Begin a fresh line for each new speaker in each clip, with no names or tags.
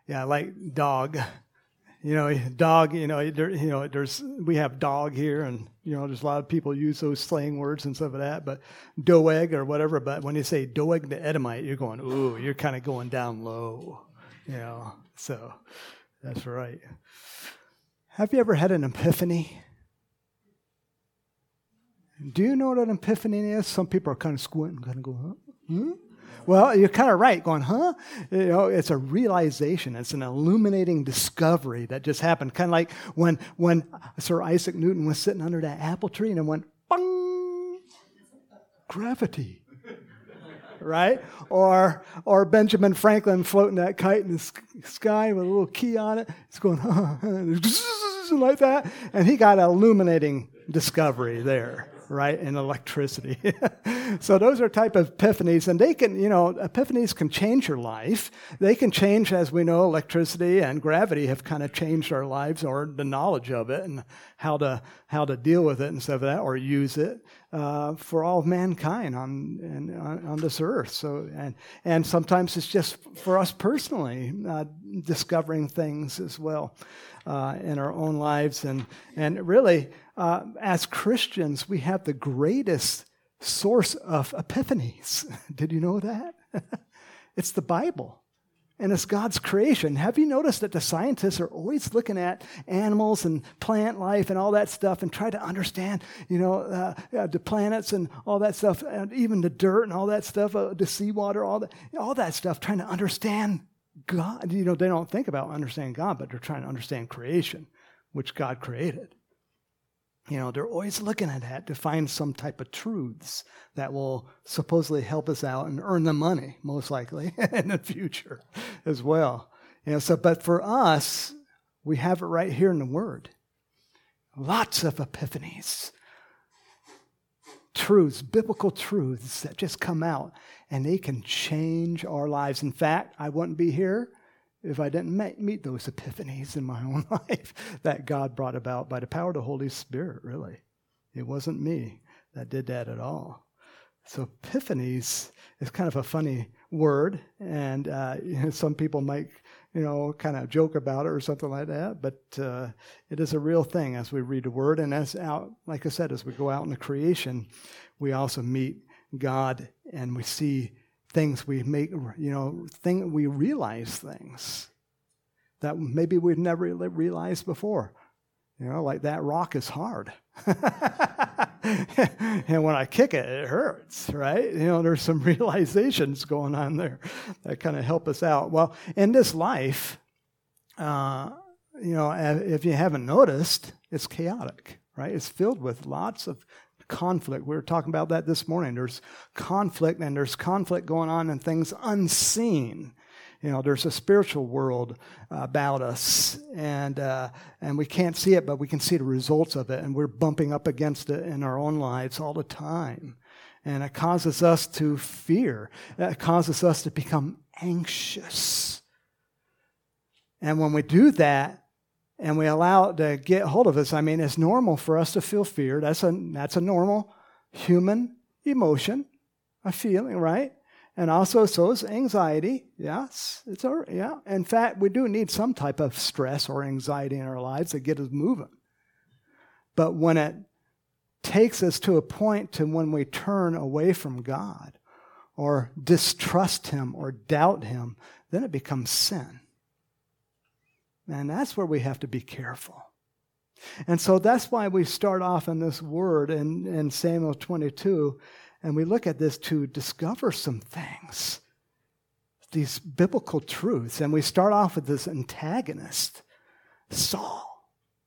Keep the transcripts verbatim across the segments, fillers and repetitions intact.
Yeah, like dog. You know, dog, you know, there, you know, there's, we have dog here, and, you know, there's a lot of people use those slang words and stuff like that, but doeg or whatever, but when you say doeg the Edomite, you're going, ooh, you're kind of going down low, you know, so that's right. Have you ever had an epiphany? Do you know what an epiphany is? Some people are kind of squinting, kind of going, huh? Hmm? Well, you're kind of right, going, huh? You know, it's a realization. It's an illuminating discovery that just happened. Kind of like when when Sir Isaac Newton was sitting under that apple tree and it went, bang, gravity, right? Or or Benjamin Franklin floating that kite in the sky with a little key on it. It's going, huh, like that. And he got an illuminating discovery there. Right, and electricity. So those are type of epiphanies, and they can, you know, epiphanies can change your life. They can change, as we know, electricity and gravity have kind of changed our lives, or the knowledge of it, and how to how to deal with it and stuff like that, or use it uh, for all of mankind on, and, on on this earth. So, and and sometimes it's just for us personally, uh, discovering things as well uh, in our own lives, and and really. Uh, as Christians, we have the greatest source of epiphanies. Did you know that? It's the Bible, and it's God's creation. Have you noticed that the scientists are always looking at animals and plant life and all that stuff and try to understand, you know, uh, uh, the planets and all that stuff, and even the dirt and all that stuff, uh, the seawater, all that, all that stuff, trying to understand God. You know, they don't think about understanding God, but they're trying to understand creation, which God created. You know, they're always looking at that to find some type of truths that will supposedly help us out and earn them money, most likely, in the future as well. You know, so, but for us, we have it right here in the Word. Lots of epiphanies. Truths, biblical truths that just come out, and they can change our lives. In fact, I wouldn't be here if I didn't meet those epiphanies in my own life that God brought about by the power of the Holy Spirit, really. It wasn't me that did that at all. So epiphanies is kind of a funny word, and uh, you know, some people might, you know, kind of joke about it or something like that, but uh, it is a real thing as we read the Word, and as out, like I said, as we go out in the creation, we also meet God, and we see things we make, you know, thing, we realize things that maybe we've never really realized before. You know, like that rock is hard. And when I kick it, it hurts, right? You know, there's some realizations going on there that kind of help us out. Well, in this life, uh, you know, if you haven't noticed, it's chaotic, right? It's filled with lots of conflict. We were talking about that this morning. There's conflict, and there's conflict going on in things unseen. You know, there's a spiritual world uh, about us, and uh, and we can't see it, but we can see the results of it, and we're bumping up against it in our own lives all the time. And it causes us to fear. It causes us to become anxious. And when we do that, and we allow it to get hold of us, I mean, it's normal for us to feel fear. That's a that's a normal human emotion, a feeling, right? And also, so is anxiety. Yes, it's all right. Yeah. In fact, we do need some type of stress or anxiety in our lives to get us moving. But when it takes us to a point to when we turn away from God, or distrust Him, or doubt Him, then it becomes sin. And that's where we have to be careful. And so that's why we start off in this word in, in Samuel twenty-two, and we look at this to discover some things, these biblical truths. And we start off with this antagonist, Saul.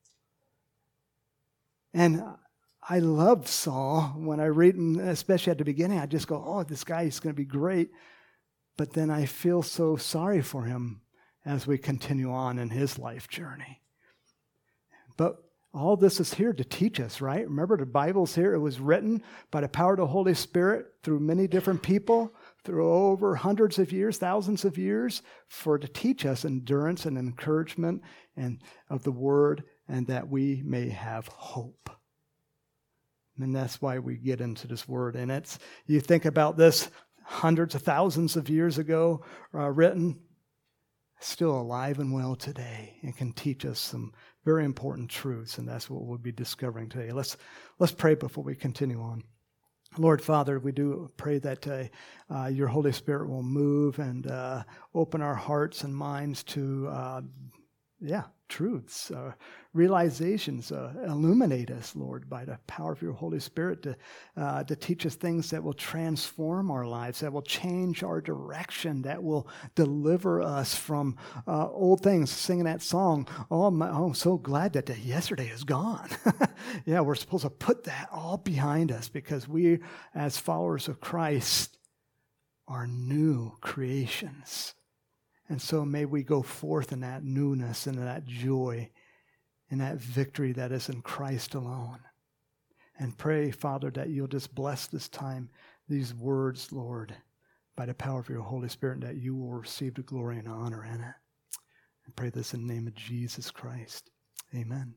And I love Saul. When I read him, especially at the beginning, I just go, oh, this guy is going to be great. But then I feel so sorry for him as we continue on in his life journey. But all this is here to teach us, right? Remember, the Bible's here. It was written by the power of the Holy Spirit through many different people, through over hundreds of years, thousands of years, for to teach us endurance and encouragement and of the Word, and that we may have hope. And that's why we get into this Word. And it's, you think about this hundreds of thousands of years ago uh, written, still alive and well today and can teach us some very important truths, and that's what we'll be discovering today. Let's let's pray before we continue on. Lord Father, we do pray that uh, uh, your Holy Spirit will move and uh, open our hearts and minds to, uh, yeah, truths, uh, realizations. Uh, illuminate us, Lord, by the power of your Holy Spirit to uh, to teach us things that will transform our lives, that will change our direction, that will deliver us from uh, old things. Singing that song, oh, my, oh, I'm so glad that the yesterday is gone. Yeah, we're supposed to put that all behind us because we, as followers of Christ, are new creations. And so may we go forth in that newness and that joy and that victory that is in Christ alone. And pray, Father, that you'll just bless this time, these words, Lord, by the power of your Holy Spirit, and that you will receive the glory and honor in it. And pray this in the name of Jesus Christ. Amen.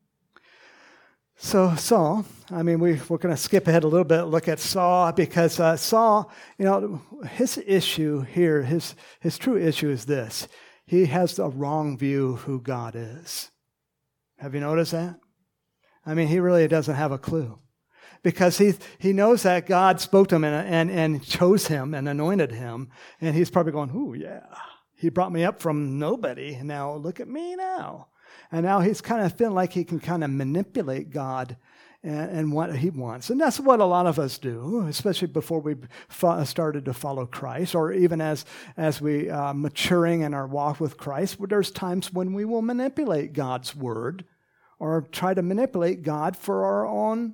So Saul, I mean, we, we're going to skip ahead a little bit, look at Saul, because uh, Saul, you know, his issue here, his, his true issue is this. He has the wrong view of who God is. Have you noticed that? I mean, he really doesn't have a clue. Because he he knows that God spoke to him and, and, and chose him and anointed him, and he's probably going, ooh, yeah, he brought me up from nobody, and now look at me now. And now he's kind of feeling like he can kind of manipulate God and, and what he wants. And that's what a lot of us do, especially before we started to follow Christ, or even as, as we are uh, maturing in our walk with Christ. There's times when we will manipulate God's word or try to manipulate God for our own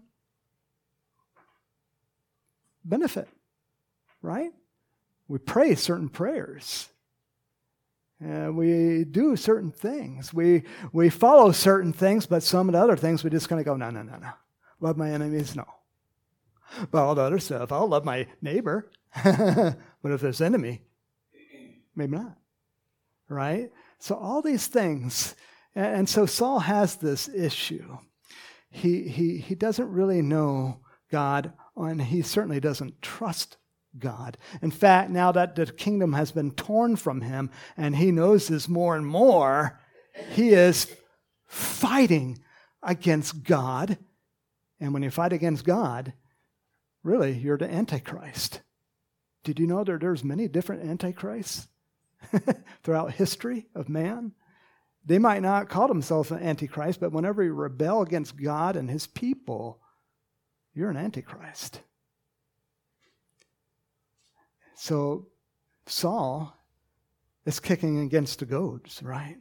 benefit, right? We pray certain prayers. Uh, we do certain things. We we follow certain things, but some of the other things we just kind of go, no, no, no, no. Love my enemies? No. But all the other stuff, I'll love my neighbor. But if there's enemy, maybe not. Right? So all these things. And so Saul has this issue. He he he doesn't really know God, and he certainly doesn't trust God. In fact, now that the kingdom has been torn from him and he knows this more and more, he is fighting against God. And when you fight against God, really, you're the Antichrist. Did you know that there's many different Antichrists throughout history of man? They might not call themselves an Antichrist, but whenever you rebel against God and his people, you're an Antichrist. So Saul is kicking against the goads, right?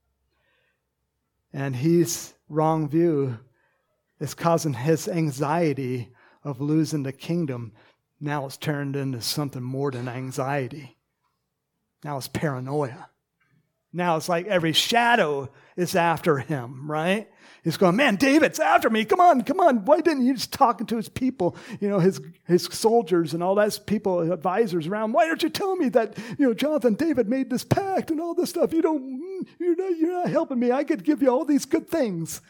And his wrong view is causing his anxiety of losing the kingdom. Now it's turned into something more than anxiety. Now it's paranoia. Now it's like every shadow is after him, right? He's going, man, David's after me. Come on, come on. Why didn't you just talking to his people, you know, his his soldiers and all that people, advisors around? Why don't you tell me that, you know, Jonathan, David made this pact and all this stuff? You don't, you're not, you're not helping me. I could give you all these good things.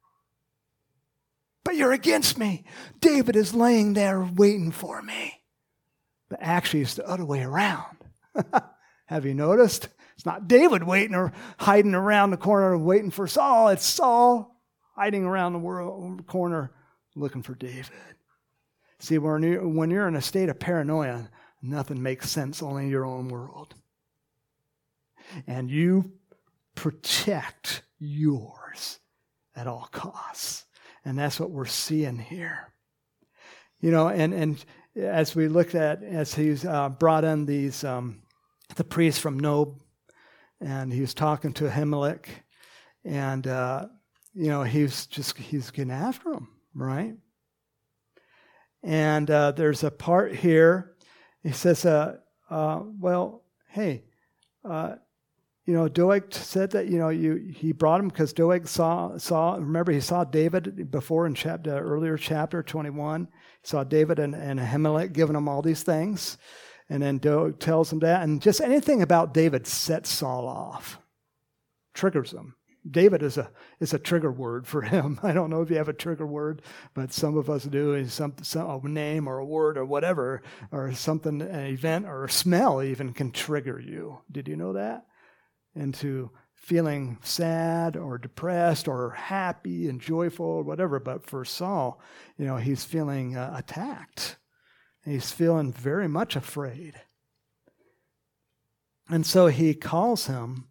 But you're against me. David is laying there waiting for me. But actually, it's the other way around. Have you noticed? It's not David waiting or hiding around the corner waiting for Saul. It's Saul hiding around the world, corner looking for David. See, when you're, when you're in a state of paranoia, nothing makes sense, only your own world. And you protect yours at all costs. And that's what we're seeing here. You know, and, and as we looked at, as he's uh, brought in these, um, the priest from Nob, and he was talking to Ahimelech, and, uh, you know, he's just, he's getting after him, right? And uh, there's a part here, he says, uh, uh, well, hey, uh, you know, Doeg said that, you know, you he brought him because Doeg saw, saw, remember he saw David before in chapter, earlier chapter twenty-one, he saw David and, and Ahimelech giving him all these things. And then Doeg tells him that. And just anything about David sets Saul off, triggers him. David is a is a trigger word for him. I don't know if you have a trigger word, but some of us do. Is some, some a name or a word or whatever, or something, an event or a smell even can trigger you. Did you know that? into feeling sad or depressed or happy and joyful or whatever. But for Saul, you know, he's feeling uh, attacked. He's feeling very much afraid. And so he calls him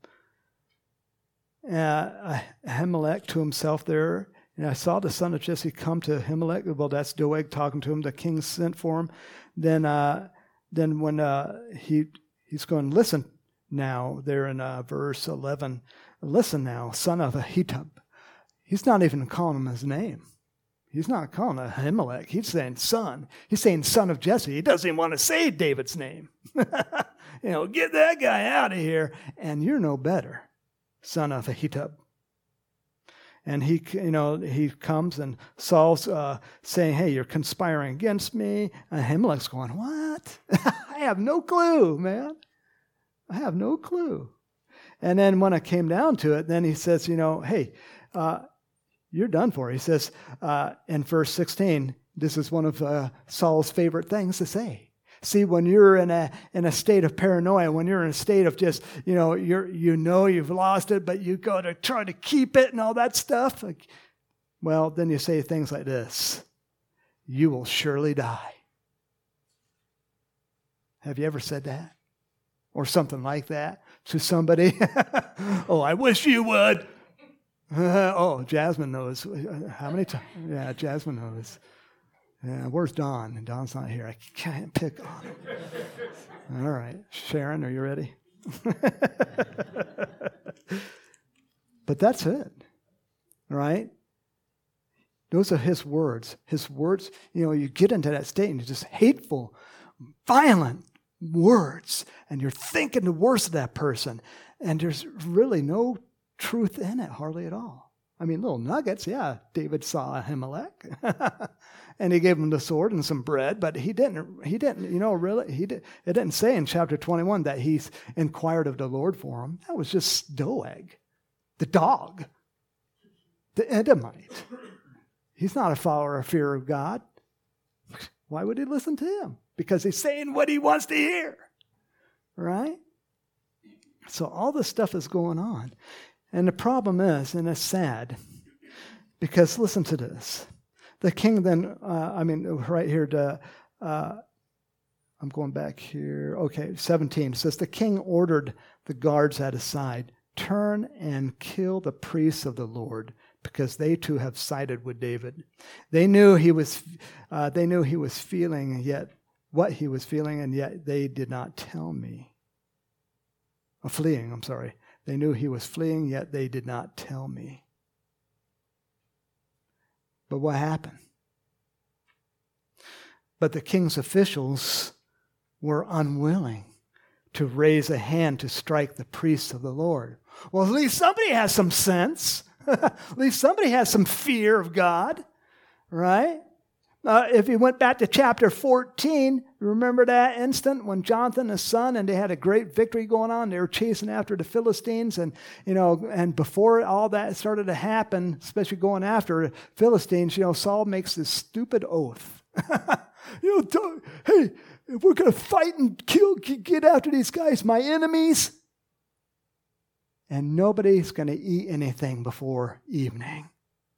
uh, Ahimelech to himself there. And I saw the son of Jesse come to Ahimelech. Well, that's Doeg talking to him. The king sent for him. Then, uh, then when uh, he he's going, listen now, there in uh, verse eleven, listen now, son of Ahitub. He's not even calling him his name. He's not calling him Ahimelech. He's saying son. He's saying son of Jesse. He doesn't even want to say David's name. You know, get that guy out of here. And you're no better, son of Ahitub. And he, you know, he comes and Saul's uh, saying, hey, you're conspiring against me. And Ahimelech's going, what? I have no clue, man. I have no clue. And then when it came down to it, then he says, you know, hey, uh, you're done for. He says uh, in verse sixteen, this is one of uh, Saul's favorite things to say. See, when you're in a in a state of paranoia, when you're in a state of just, you know, you're you know you've lost it, but you go to try to keep it and all that stuff. Like, well, then you say things like this: "You will surely die." Have you ever said that, or something like that to somebody? Oh, I wish you would. Uh, oh, Jasmine knows. How many times? Yeah, Jasmine knows. Yeah, where's Don? And Don's not here. I can't pick on him. All right. Sharon, are you ready? But that's it. Right? Those are his words. His words, you know, you get into that state and it's just hateful, violent words. And you're thinking the worst of that person. And there's really no truth in it, hardly at all. I mean, little nuggets. Yeah, David saw Ahimelech. And he gave him the sword and some bread, but he didn't, he didn't, you know, really, he did, it didn't say in chapter twenty-one that he inquired of the Lord for him. That was just Doeg, the dog, the Edomite. He's not a follower of fear of God. Why would he listen to him? Because he's saying what he wants to hear, right? So all this stuff is going on. And the problem is, and it's sad, because listen to this. The king then, uh, I mean, right here, to, uh, I'm going back here. Okay, seventeen. It says, the king ordered the guards at his side, turn and kill the priests of the Lord, because they too have sided with David. They knew he was, uh, they knew he was feeling, yet what he was feeling, and yet they did not tell me. Oh, fleeing, I'm sorry. They knew he was fleeing, yet they did not tell me. But what happened? But the king's officials were unwilling to raise a hand to strike the priests of the Lord. Well, at least somebody has some sense. At least somebody has some fear of God, right? Uh, if you went back to chapter fourteen, remember that instant when Jonathan, his son, and they had a great victory going on. They were chasing after the Philistines, and you know, and before all that started to happen, especially going after Philistines, you know, Saul makes this stupid oath. you know, hey, if we're going to fight and kill, get after these guys, my enemies, and nobody's going to eat anything before evening.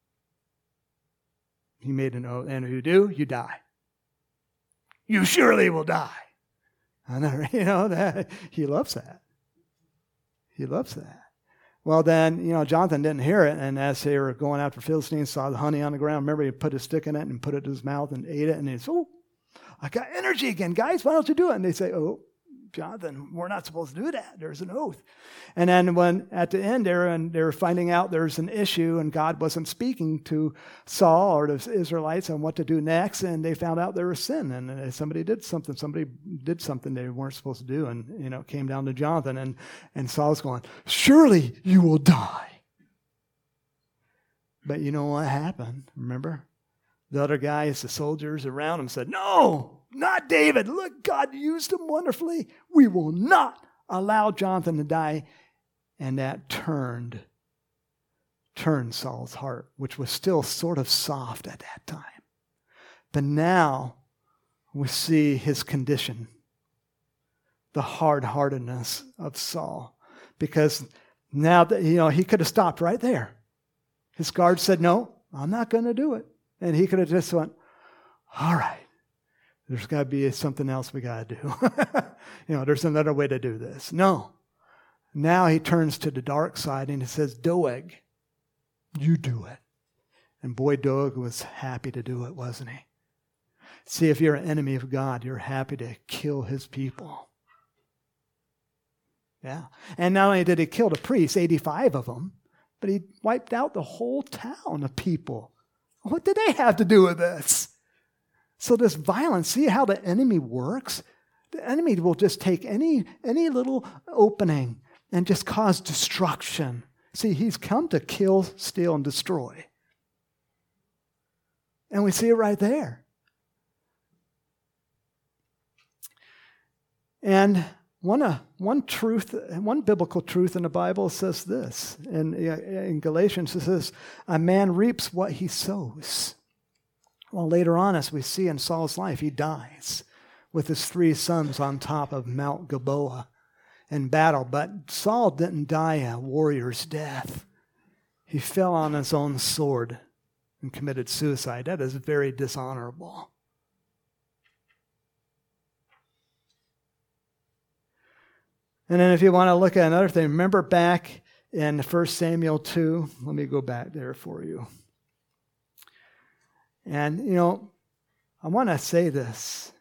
He made an oath, and if you do, you die. You surely will die. And you know that he loves that. He loves that. Well, then, you know, Jonathan didn't hear it, and as they were going after Philistines, saw the honey on the ground. Remember, he put his stick in it and put it in his mouth and ate it, and he said, "Oh, I got energy again, guys. Why don't you do it?" And they say, "Oh, Jonathan, we're not supposed to do that. There's an oath." And then when at the end there, and they were finding out there's an issue and God wasn't speaking to Saul or the Israelites on what to do next, and they found out there was sin, and somebody did something. Somebody did something they weren't supposed to do, and you know, it came down to Jonathan, and and Saul's going, "Surely you will die." But you know what happened? Remember, the other guys, the soldiers around him, said, "No. Not David. Look, God used him wonderfully. We will not allow Jonathan to die." And that turned, turned Saul's heart, which was still sort of soft at that time. But now we see his condition, the hard-heartedness of Saul. because now that, you know, he could have stopped right there. His guard said, no, I'm not going to do it. And he could have just went, all right, there's got to be something else we got to do. You know, there's another way to do this. No. Now he turns to the dark side and he says, Doeg, you do it. And boy, Doeg was happy to do it, wasn't he? See, if you're an enemy of God, you're happy to kill his people. Yeah. And not only did he kill the priests, eighty-five of them, but he wiped out the whole town of people. What did they have to do with this? So this violence, see how the enemy works? The enemy will just take any, any little opening and just cause destruction. See, he's come to kill, steal, and destroy. And we see it right there. And one, uh, one truth, one biblical truth in the Bible says this. In, in Galatians, it says, a man reaps what he sows. Well, later on, as we see in Saul's life, he dies with his three sons on top of Mount Gilboa in battle. But Saul didn't die a warrior's death. He fell on his own sword and committed suicide. That is very dishonorable. And then if you want to look at another thing, remember back in First Samuel two, let me go back there for you. And, you know, I want to say this.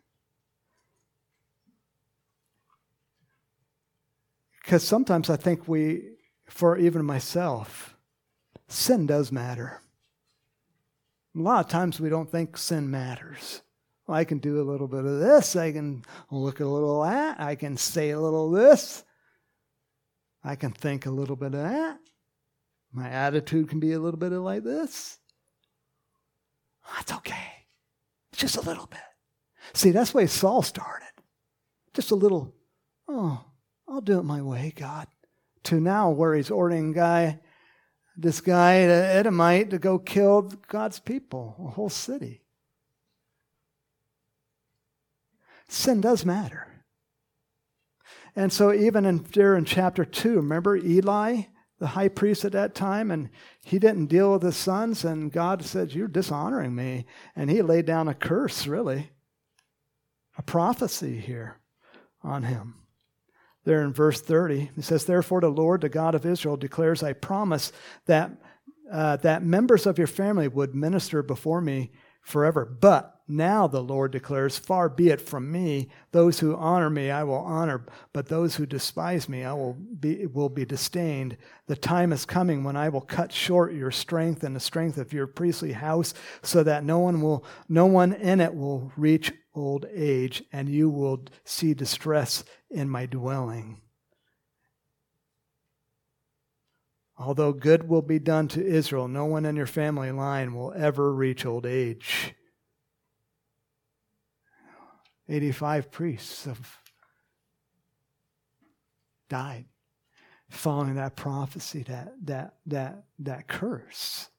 Because sometimes I think we, for even myself, sin does matter. A lot of times we don't think sin matters. Well, I can do a little bit of this. I can look a little at that. I can say a little of this. I can think a little bit of that. My attitude can be a little bit of like this. That's okay. Just a little bit. See, that's the way Saul started. Just a little, oh, I'll do it my way, God. To now where he's ordering guy, this guy, the Edomite, to go kill God's people, a whole city. Sin does matter. And so even in there in chapter two, remember Eli, the high priest at that time, and he didn't deal with his sons, and God said, you're dishonoring me. And he laid down a curse, really, a prophecy here on him. There in verse thirty, it says, therefore the Lord, the God of Israel, declares, I promise that, uh, that members of your family would minister before me forever. But now the Lord declares, far be it from me. Those who honor me I will honor, but those who despise me I will be will be disdained. The time is coming when I will cut short your strength and the strength of your priestly house, so that no one will no one in it will reach old age, and you will see distress in my dwelling. Although good will be done to Israel, no one in your family line will ever reach old age. eighty-five priests have died following that prophecy, that, that, that, that curse.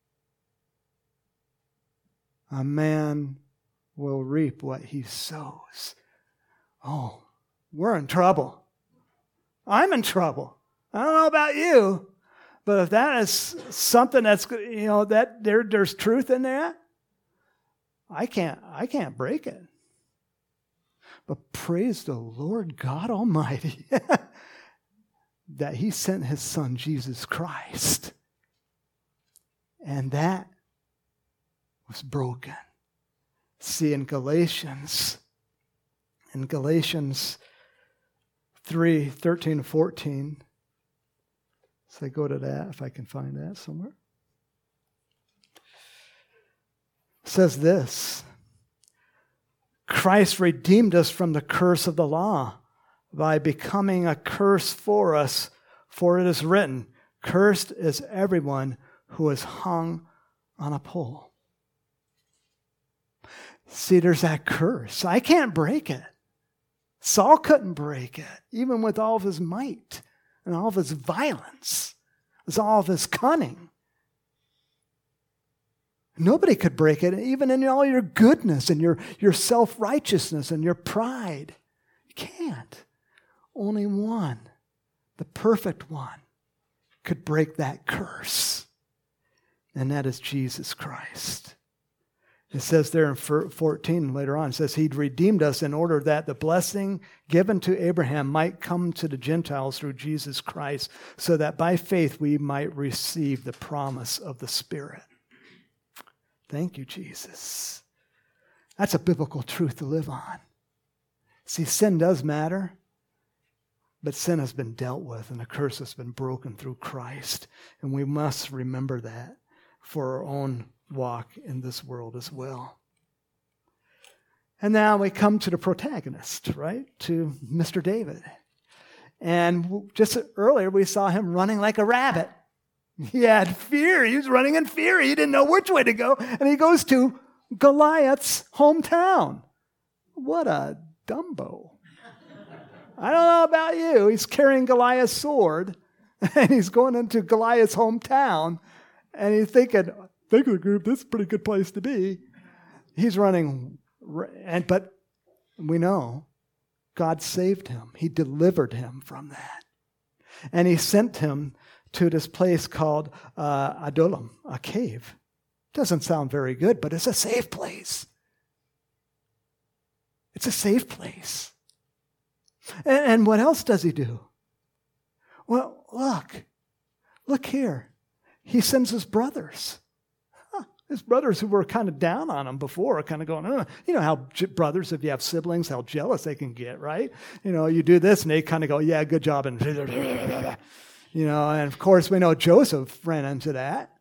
A man will reap what he sows. Oh, we're in trouble. I'm in trouble. I don't know about you, but if that is something that's, you know, that there, there's truth in that, I can't, I can't break it. But praise the Lord God Almighty that he sent his son, Jesus Christ. And that was broken. See, in Galatians, in Galatians three, thirteen and fourteen, so I go to that, if I can find that somewhere. It says this, Christ redeemed us from the curse of the law by becoming a curse for us, for it is written, cursed is everyone who is hung on a pole. See, there's that curse. I can't break it. Saul couldn't break it, even with all of his might and all of his violence, with all of his cunning. Nobody could break it, even in all your goodness and your, your self-righteousness and your pride. You can't. Only one, the perfect one, could break that curse. And that is Jesus Christ. It says there in fourteen later on, it says he'd redeemed us in order that the blessing given to Abraham might come to the Gentiles through Jesus Christ, so that by faith we might receive the promise of the Spirit. Thank you, Jesus. That's a biblical truth to live on. See, sin does matter, but sin has been dealt with and the curse has been broken through Christ. And we must remember that for our own walk in this world as well. And now we come to the protagonist, right? To Mister David. And just earlier we saw him running like a rabbit. He had fear. He was running in fear. He didn't know which way to go. And he goes to Goliath's hometown. What a Dumbo. I don't know about you. He's carrying Goliath's sword, and he's going into Goliath's hometown, and he's thinking, think of the group, this is a pretty good place to be. He's running, and but we know God saved him. He delivered him from that. And he sent him to this place called uh, Adullam, a cave. Doesn't sound very good, but it's a safe place. It's a safe place. And, and what else does he do? Well, look. Look here. He sends his brothers. Huh. His brothers who were kind of down on him before are kind of going, oh. You know how j- brothers, if you have siblings, how jealous they can get, right? You know, you do this and they kind of go, yeah, good job. And, you know, and of course we know Joseph ran into that.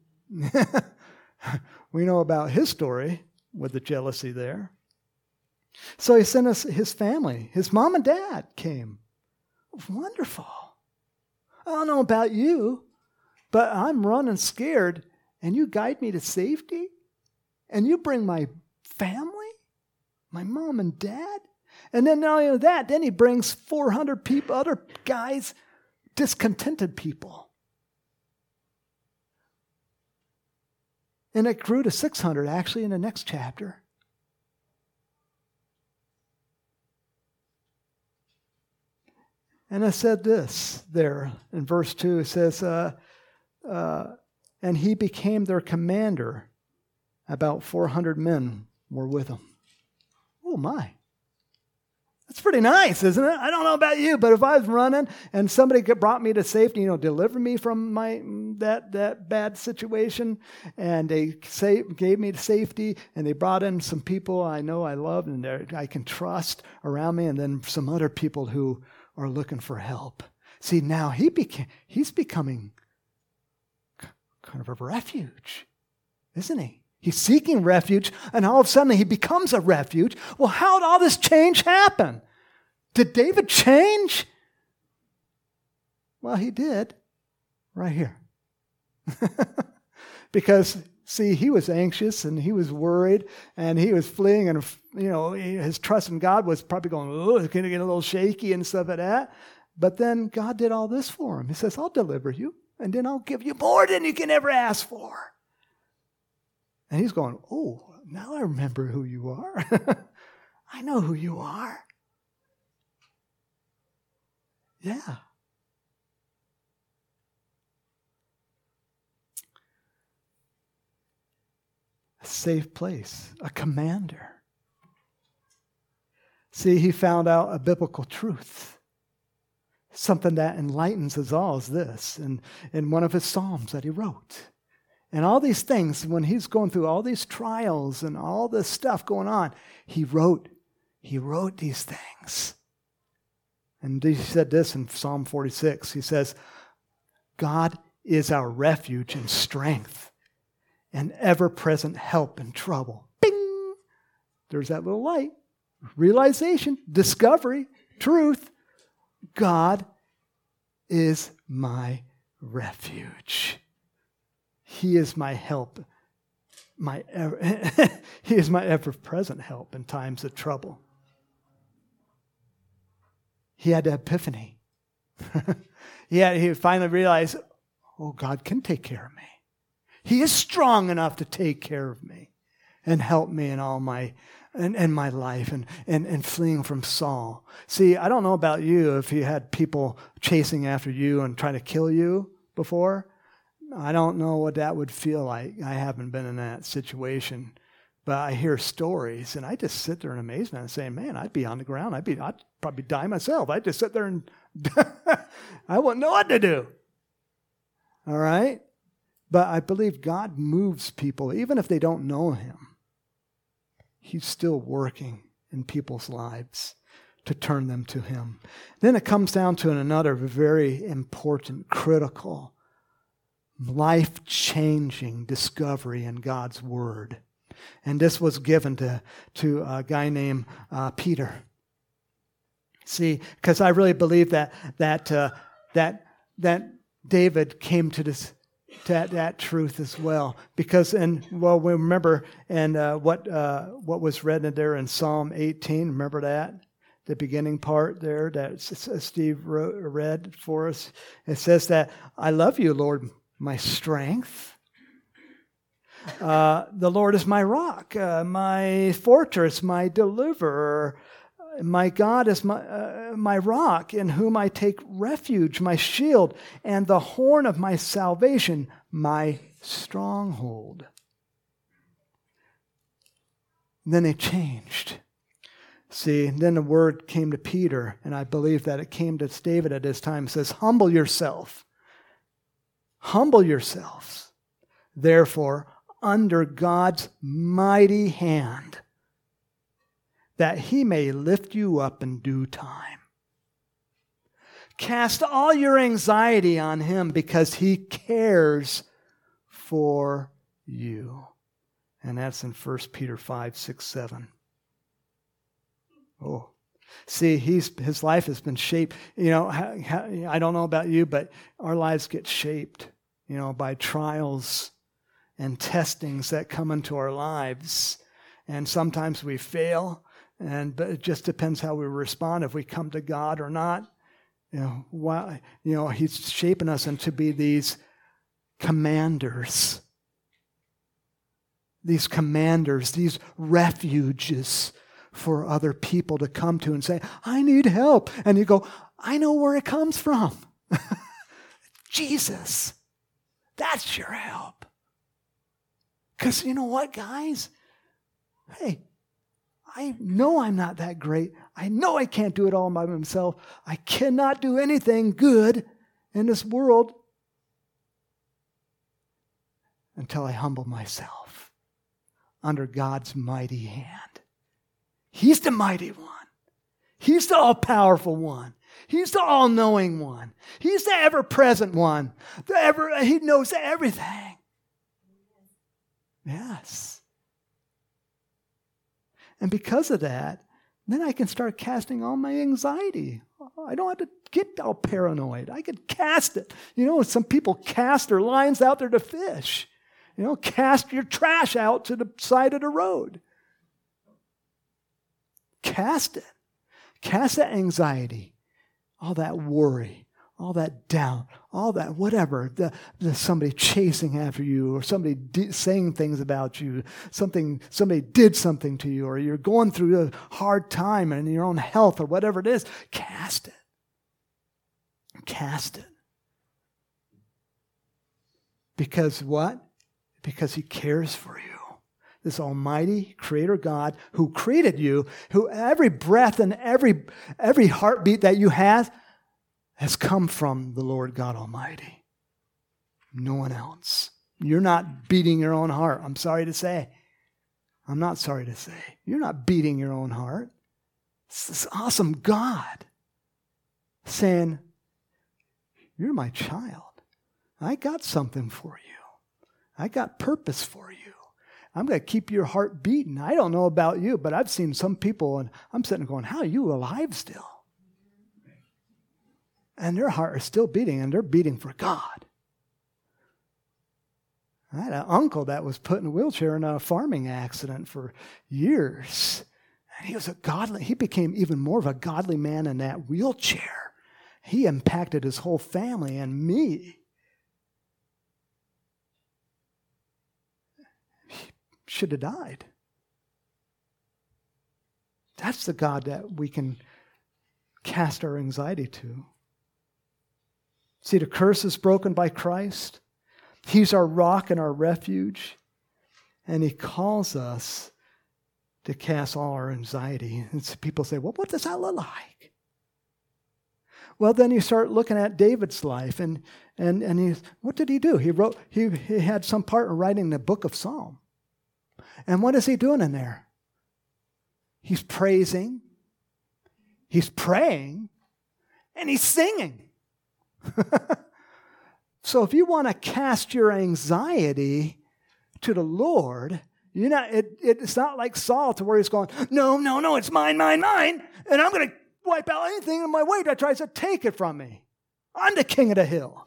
We know about his story with the jealousy there. So he sent us his family. His mom and dad came. Wonderful. I don't know about you, but I'm running scared, and you guide me to safety, and you bring my family, my mom and dad, and then not only that, then he brings four hundred people, other guys, discontented people. And it grew to six hundred actually in the next chapter. And it said this there in verse two. It says, uh, uh, and he became their commander. About four hundred men were with him. Oh, my. That's pretty nice, isn't it? I don't know about you, but if I was running and somebody brought me to safety, you know, deliver me from my that that bad situation, and they say, gave me to safety, and they brought in some people I know I love and I can trust around me, and then some other people who are looking for help. See, now he became, he's becoming kind of a refuge, isn't he? He's seeking refuge, and all of a sudden he becomes a refuge. Well, how did all this change happen? Did David change? Well, he did, right here. Because, see, he was anxious, and he was worried, and he was fleeing, and, you know, his trust in God was probably going, oh, it's going to get a little shaky and stuff like that. But then God did all this for him. He says, I'll deliver you, and then I'll give you more than you can ever ask for. And he's going, oh, now I remember who you are. I know who you are. Yeah. A safe place, a commander. See, he found out a biblical truth. Something that enlightens us all is this, in, in one of his Psalms that he wrote. And all these things, when he's going through all these trials and all this stuff going on, he wrote, he wrote these things. And he said this in Psalm forty-six. He says, God is our refuge and strength, and ever-present help in trouble. Bing! There's that little light. Realization, discovery, truth. God is my refuge. He is my help. My ever, he is my ever-present help in times of trouble. He had an epiphany. he, had, he finally realized, oh, God can take care of me. He is strong enough to take care of me and help me in all my in, in my life and, and, and fleeing from Saul. See, I don't know about you if you had people chasing after you and trying to kill you before. I don't know what that would feel like. I haven't been in that situation. But I hear stories, and I just sit there in amazement and say, man, I'd be on the ground. I'd be, I'd probably die myself. I'd just sit there and I wouldn't know what to do. All right? But I believe God moves people, even if they don't know him. He's still working in people's lives to turn them to him. Then it comes down to another very important, critical, life-changing discovery in God's word. And this was given to, to a guy named uh, Peter. See, because I really believe that that uh, that that David came to this to that, that truth as well. Because and well, we remember and uh, what uh, what was read in there in Psalm eighteen. Remember that the beginning part there that Steve wrote, read for us. It says that I love you, Lord, my strength. Uh, the Lord is my rock, uh, my fortress, my deliverer. My God is my, uh, my rock in whom I take refuge, my shield, and the horn of my salvation, my stronghold. And then they changed. See, then the word came to Peter, and I believe that it came to David at this time. It says, humble yourself. Humble yourselves, therefore, under God's mighty hand, that he may lift you up in due time. Cast all your anxiety on him because he cares for you. And that's in First Peter five, six, seven. Oh, see, he's his life has been shaped. You know, I don't know about you, but our lives get shaped, you know, by trials and testings that come into our lives. And sometimes we fail, and but it just depends how we respond, if we come to God or not. You know, why, you know, he's shaping us into be these commanders. These commanders, these refuges for other people to come to and say, I need help. And you go, I know where it comes from. Jesus. That's your help. Because you know what, guys? Hey, I know I'm not that great. I know I can't do it all by myself. I cannot do anything good in this world until I humble myself under God's mighty hand. He's the mighty one. He's the all-powerful one. He's the all-knowing one. He's the ever-present one. The ever, he knows everything. Yes. And because of that, then I can start casting all my anxiety. I don't have to get all paranoid. I can cast it. You know, some people cast their lines out there to fish. You know, cast your trash out to the side of the road. Cast it. Cast that anxiety, all that worry, all that doubt, all that whatever, the, the somebody chasing after you or somebody di- saying things about you, something somebody did something to you, or you're going through a hard time in your own health or whatever it is, cast it. Cast it. Because what? Because he cares for you. This almighty creator God who created you, who every breath and every, every heartbeat that you have has come from the Lord God Almighty. No one else. You're not beating your own heart. I'm sorry to say. I'm not sorry to say. You're not beating your own heart. It's this awesome God saying, you're my child. I got something for you. I got purpose for you. I'm going to keep your heart beating. I don't know about you, but I've seen some people, and I'm sitting going, how are you alive still? And their heart is still beating, and they're beating for God. I had an uncle that was put in a wheelchair in a farming accident for years. And he was a godly, he became even more of a godly man in that wheelchair. He impacted his whole family and me. He should have died. That's the God that we can cast our anxiety to. See, the curse is broken by Christ. He's our rock and our refuge. And he calls us to cast all our anxiety. And so people say, well, what does that look like? Well, then you start looking at David's life, and and and he, what did he do? He wrote. He he had some part in writing the book of Psalm. And what is he doing in there? He's praising. He's praying, and he's singing. So if you want to cast your anxiety to the Lord, you know it, it's not like Saul to where he's going, no, no, no, it's mine, mine, mine, and I'm going to wipe out anything in my way that tries to take it from me. I'm the king of the hill.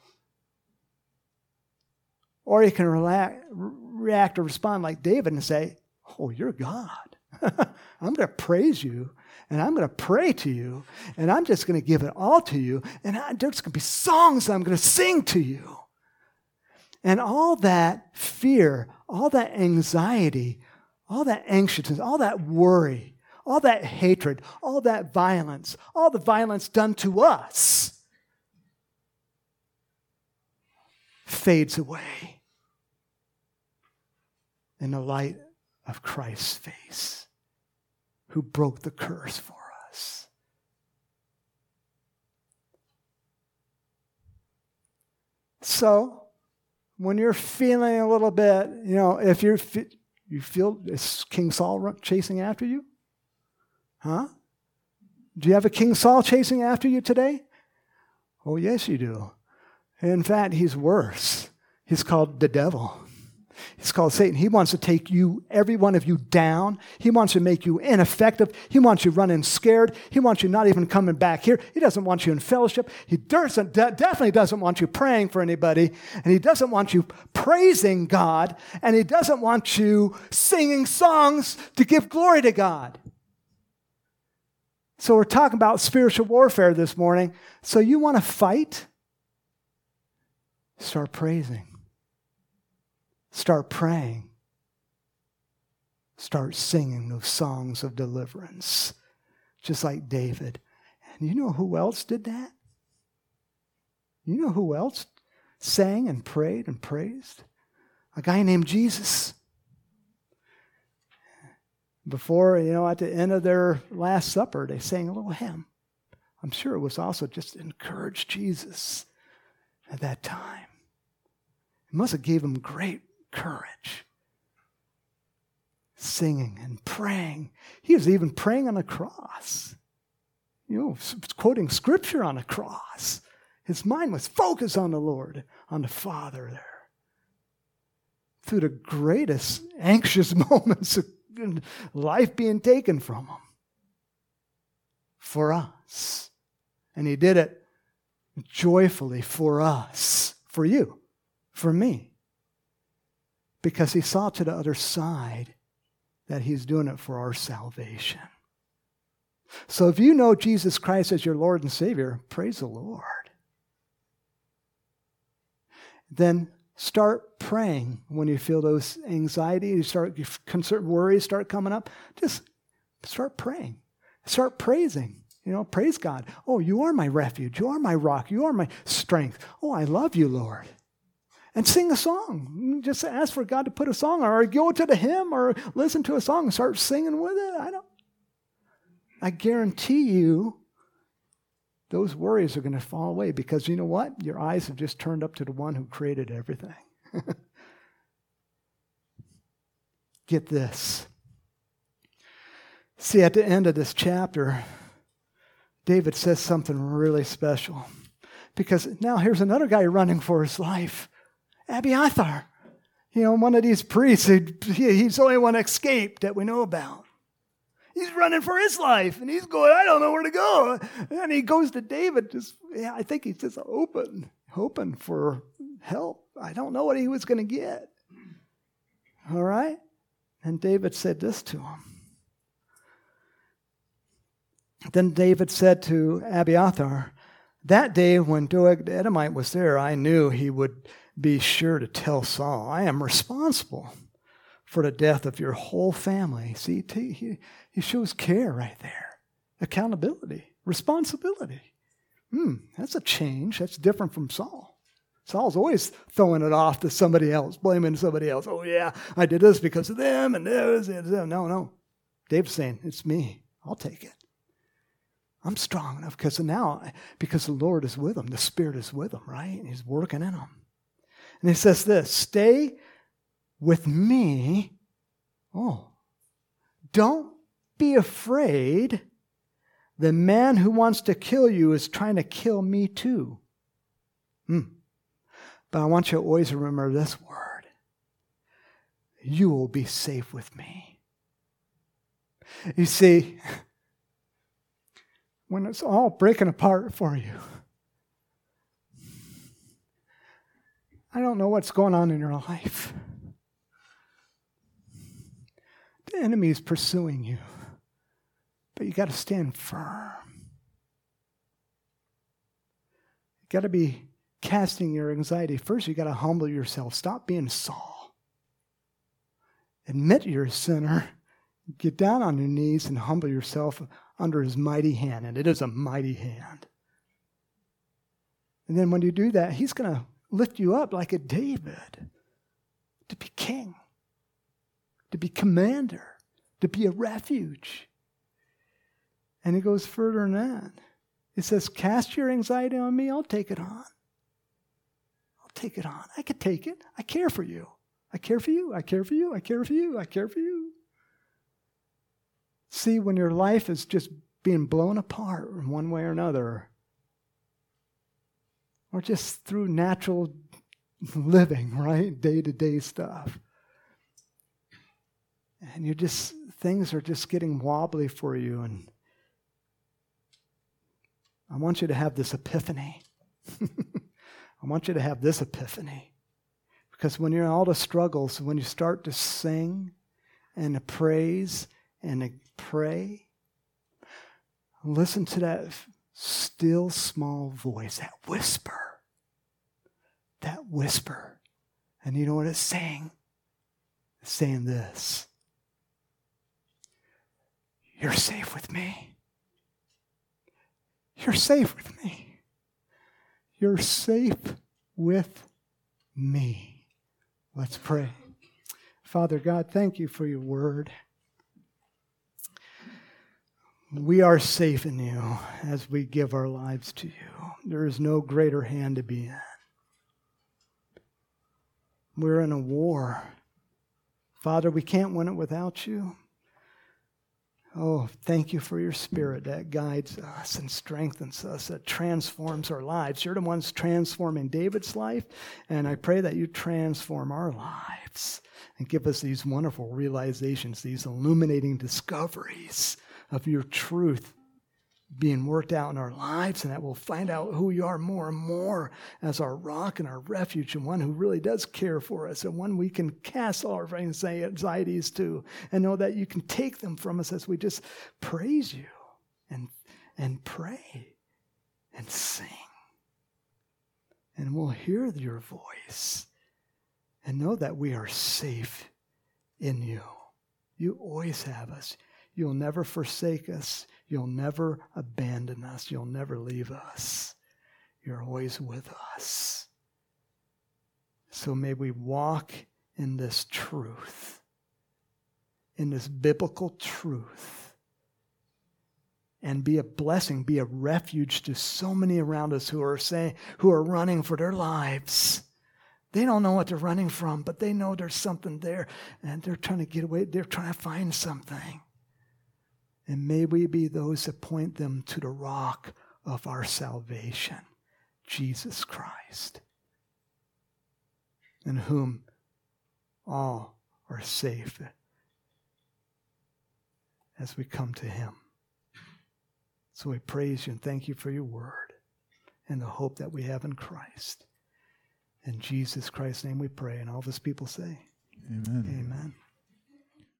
Or you can relax, react or respond like David and say, oh, you're God. I'm going to praise you, and I'm going to pray to you, and I'm just going to give it all to you, and I, there's going to be songs that I'm going to sing to you. And all that fear, all that anxiety, all that anxiousness, all that worry, all that hatred, all that violence, all the violence done to us fades away in the light of Christ's face, who broke the curse for us. So, when you're feeling a little bit, you know, if you're, you feel, is King Saul chasing after you? Huh? Do you have a King Saul chasing after you today? Oh, yes, you do. In fact, he's worse. He's called the devil. He's called Satan. He wants to take you, every one of you, down. He wants to make you ineffective. He wants you running scared. He wants you not even coming back here. He doesn't want you in fellowship. He doesn't, definitely doesn't want you praying for anybody. And he doesn't want you praising God. And he doesn't want you singing songs to give glory to God. So we're talking about spiritual warfare this morning. So you want to fight? Start praising. Start praying. Start singing those songs of deliverance, just like David. And you know who else did that? You know who else sang and prayed and praised? A guy named Jesus. Before, you know, at the end of their Last Supper, they sang a little hymn. I'm sure it was also just to encourage Jesus at that time. It must have gave him great courage. Singing and praying. He was even praying on a cross. You know, quoting scripture on a cross. His mind was focused on the Lord, on the Father there. Through the greatest anxious moments of life being taken from him. For us. And he did it joyfully for us. For you. For me. Because he saw to the other side that he's doing it for our salvation. So if you know Jesus Christ as your Lord and Savior, praise the Lord. Then start praying when you feel those anxiety, you start concern, worries start coming up. Just start praying. Start praising. You know, praise God. Oh, you are my refuge. You are my rock. You are my strength. Oh, I love you, Lord. And sing a song. Just ask for God to put a song on, or go to the hymn, or listen to a song and start singing with it. I don't. I guarantee you, those worries are going to fall away, because you know what? Your eyes have just turned up to the one who created everything. Get this. See, at the end of this chapter, David says something really special, because now here's another guy running for his life. Abiathar, you know, one of these priests, he's the only one escaped that we know about. He's running for his life, and he's going, I don't know where to go. And he goes to David, just, yeah, I think he's just open, hoping for help. I don't know what he was going to get. All right? And David said this to him. Then David said to Abiathar, that day when Doeg the Edomite was there, I knew he would be sure to tell Saul, I am responsible for the death of your whole family. See, he, he shows care right there. Accountability, responsibility. Hmm, that's a change. That's different from Saul. Saul's always throwing it off to somebody else, blaming somebody else. Oh, yeah, I did this because of them and this and them. No, no. David's saying, it's me. I'll take it. I'm strong enough because now, because the Lord is with him. The Spirit is with him, right? He's working in him. And he says this, stay with me. Oh, don't be afraid. The man who wants to kill you is trying to kill me too. Hmm. But I want you to always remember this word. You will be safe with me. You see, when it's all breaking apart for you, I don't know what's going on in your life. The enemy is pursuing you, but you got to stand firm. You got to be casting your anxiety. First, you got to humble yourself. Stop being Saul. Admit you're a sinner. Get down on your knees and humble yourself under his mighty hand. And it is a mighty hand. And then when you do that, he's going to lift you up like a David to be king, to be commander, to be a refuge. And he goes further than that. He says, cast your anxiety on me, I'll take it on. I'll take it on. I could take it. I care for you. I care for you. I care for you. I care for you. I care for you. See, when your life is just being blown apart in one way or another, or just through natural living, right? Day-to-day stuff. And you're just, things are just getting wobbly for you. And I want you to have this epiphany. I want you to have this epiphany. Because when you're in all the struggles, when you start to sing and to praise and to pray, listen to that still small voice, that whisper. That whisper. And you know what it's saying? It's saying this. You're safe with me. You're safe with me. You're safe with me. Let's pray. Father God, thank you for your word. We are safe in you as we give our lives to you. There is no greater hand to be in. We're in a war. Father, we can't win it without you. Oh, thank you for your Spirit that guides us and strengthens us, that transforms our lives. You're the ones transforming David's life, and I pray that you transform our lives and give us these wonderful realizations, these illuminating discoveries of your truth being worked out in our lives, and that we'll find out who you are more and more as our rock and our refuge, and one who really does care for us, and one we can cast all our anxieties to, and know that you can take them from us as we just praise you and, and pray and sing. And we'll hear your voice and know that we are safe in you. You always have us. You'll never forsake us. You'll never abandon us. You'll never leave us. You're always with us. So may we walk in this truth, in this biblical truth, and be a blessing, be a refuge to so many around us who are saying, who are running for their lives. They don't know what they're running from, but they know there's something there, and they're trying to get away. They're trying to find something. And may we be those that point them to the rock of our salvation, Jesus Christ, in whom all are safe as we come to him. So we praise you and thank you for your word and the hope that we have in Christ. In Jesus Christ's name we pray, and all of his people say,
Amen.
Amen.